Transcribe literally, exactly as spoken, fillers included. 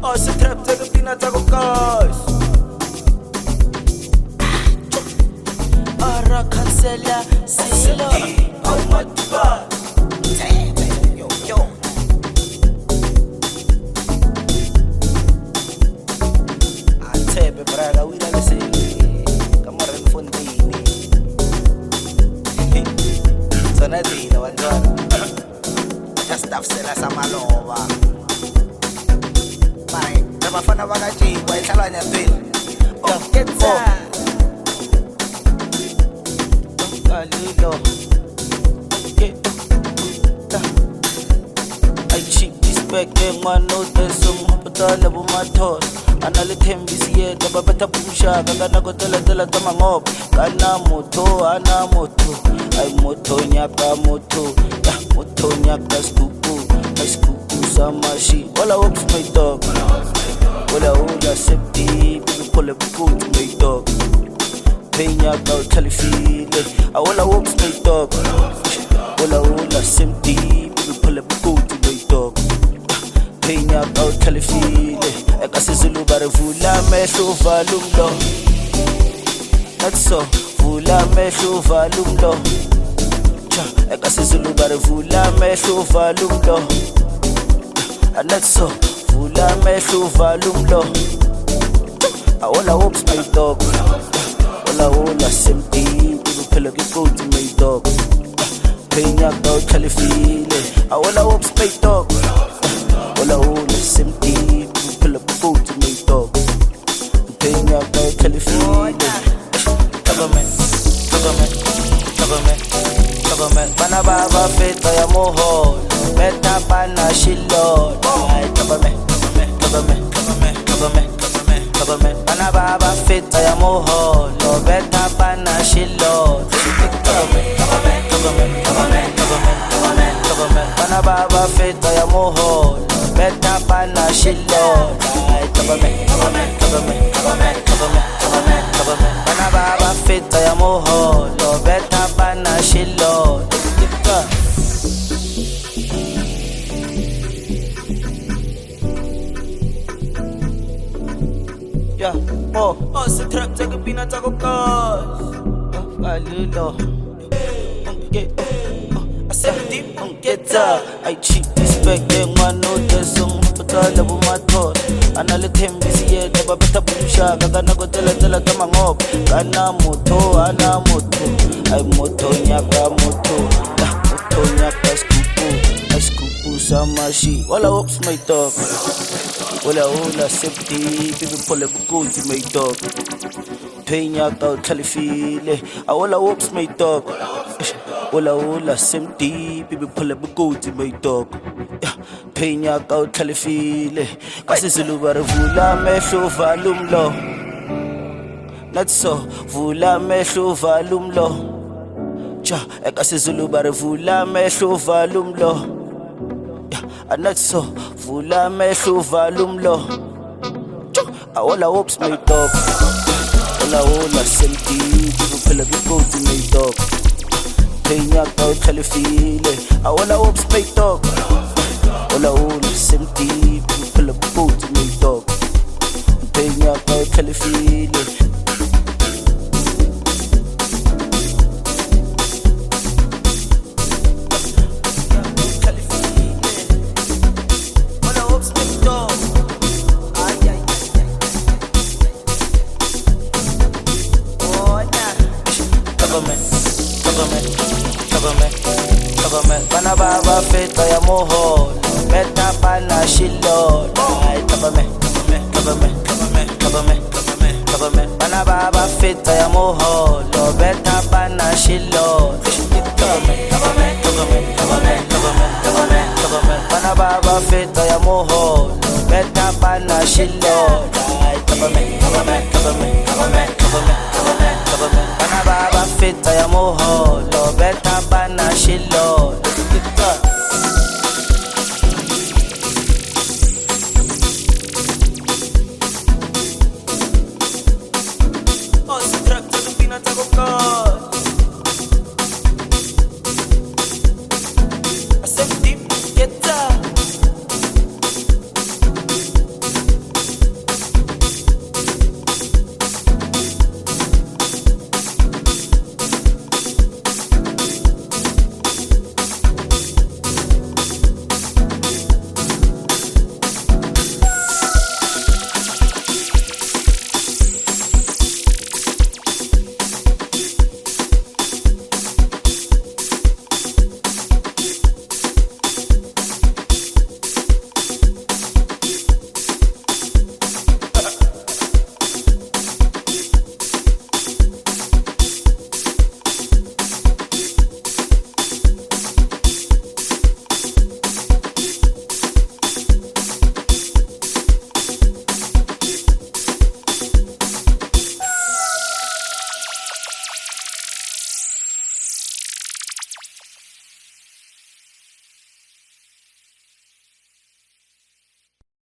Oh, se trap take a peanut taco guys. Ara cancela, silo. Oh my God. Yo yo. Atebe braga wila le sili. Kamara mfondini. Sana dina wanjana. Just afsela samaloba. Bye. Bafana bakajikwa ihlala nyaphela. Oh, get up. Lilo. Okay. I cheap this back and one note some hospital bu mathos. Anale thembisi ye ka bapetha pusha ka kana go tela tela tama ngob. Kana motho ana motho. Ay motho nyaka motho. Ya motho nyaka skupu. Ay skupu samashi. Wala ops my dog. Wala ula septi. Pull up good my dog. Penya ka telefile. I wanna walk straight dog. Wala wala simply. Baby pull up go to my dog. Penya ka telefile. Eka sizulu bare vula mehlo volume lo. That's so. Vula mehlo volume lo. Cha. Eka sizulu bare vula mehlo volume lo. And that's so. Vula mehlo volume lo. I wanna walk straight dog. Wala wala simply. Pela ke go to my dog. Penya ka telefile. I wanna walk straight dog. Wala wala simply. Pela ke go to my dog. Penya ka telefile. Government, government, government, government. Bana baba feta ya moho. Meta bana shilo. Government, government, government, government, government, government. Bana baba feta ya moho. No beta bana shilo. Government, government, government, government, government, government, government. Bana baba feta ya moho. Beta bana shilo. Government, government, government, government, government, government, government. Bana baba feta ya moho. No beta bana shilo. Yeah, oh, oh, se trap take a peanut taco cause. I little. Get, oh, I said deep on get up. I cheat this back then one note the song, but I love my thought. And I let him be here, never better pusha. Gana go tell tell a come up. Gana moto, ana moto. I moto nyaka moto. Ya moto nyaka skupu. I skupu samashi. Wala hopes my dog. Wala wala safety. People pull up go to my dog. Penya ka telefile. I wala hopes my dog. Wala wala safety. People pull up go to my dog. Penya ka telefile. Kasi zulu bare vula mehlo volume lo. Not so vula mehlo volume lo. Cha kasi zulu bare vula mehlo volume lo. And not so vula mehlo volume lo. I wala hopes my dog. Wala wala safety. People pull up go to my dog. Penya ka telefile. I wala hopes my dog. Wala wala safety. People pull up go to my dog. Penya ka telefile. Government, government, government, government. Bana baba feta ya moho. Meta bana shilo. Government, government, government, government, government, government, government. Bana baba feta ya moho. Lo beta bana shilo. Government, government, government, government, government, government, government. Bana baba feta ya moho. Beta bana shilo. Government, government, government, government, government, government, government. Bana baba feta ya moho. Lo beta bana shilo.